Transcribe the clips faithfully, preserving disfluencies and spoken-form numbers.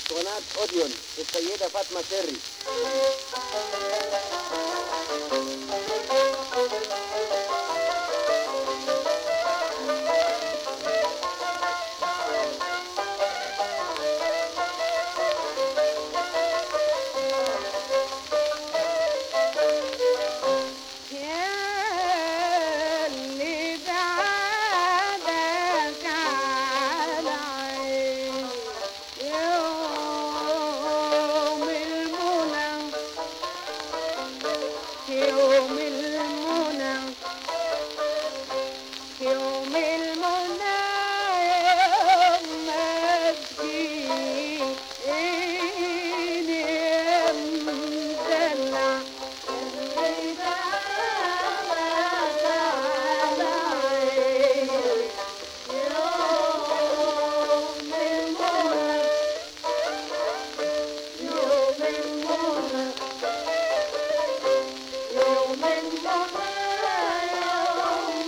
اسطوانات اوديون السيدة فاطمة سري. يوم المنى يوم المنى يوم ما تجيني يا مدلع اللي دعمت علي يوم المنى يوم المنى يوم المنى يوم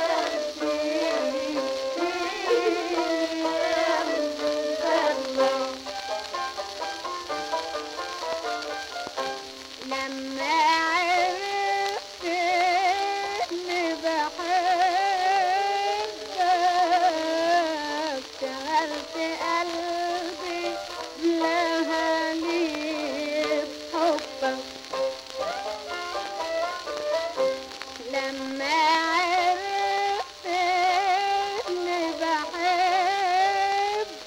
لما عرفت اني بحبك شغلت قلبي لهالي بحبك لما عرفت اني بحبك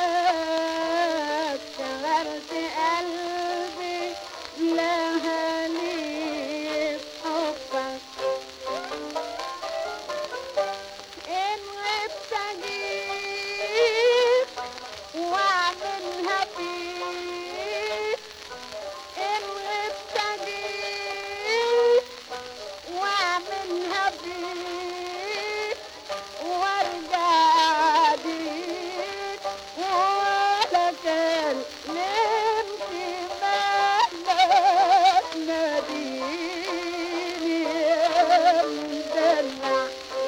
شغلت قلبي لهالي بحبك ان غبت اجيك واعملها فيك ان غبت اجيك واعملها بيك وارجع بيك ولا كلمت مهما تناديني يا مدلع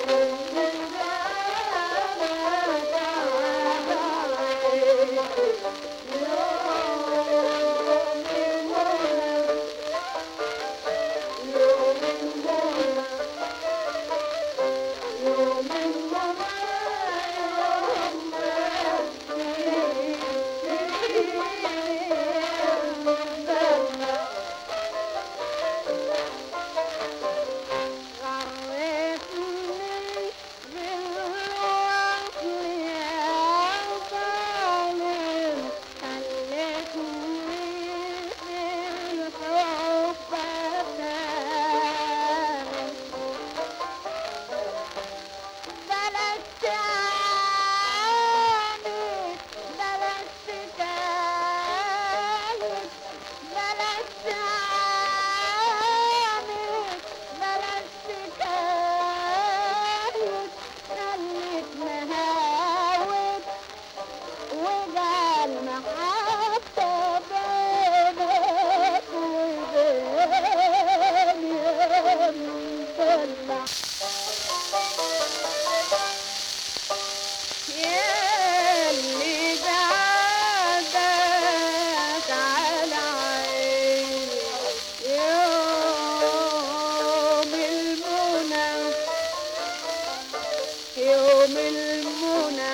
يوم المنى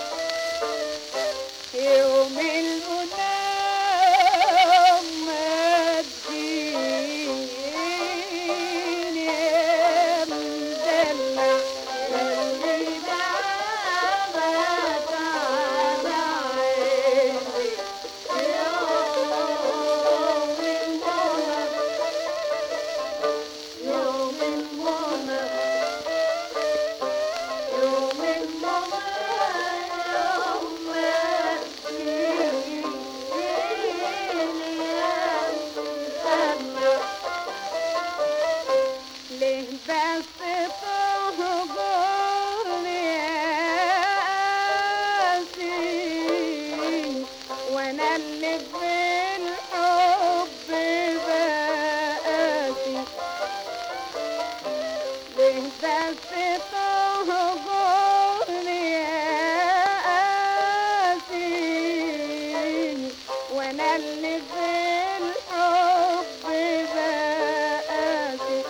يوم المنى ما تجيني يا مدلع اللي دعمت على عيني يوم المنى يوم المنى يوم المنى يوم ما تجيني يا مدلع ليه بس تهجرني قاسي وانا اللي بالحب بقاسي ليه بس تهجرني قاسي اللي في الحب بقاسي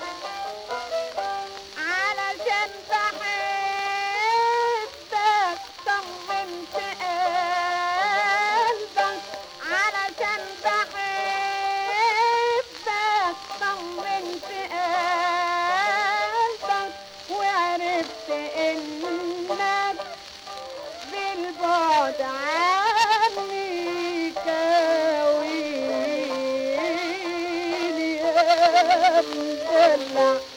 علشان بحبك طمنت قلبك علشان بحبك طمنت قلبك وعرفت انك بالبعد عني كويني يا مدلع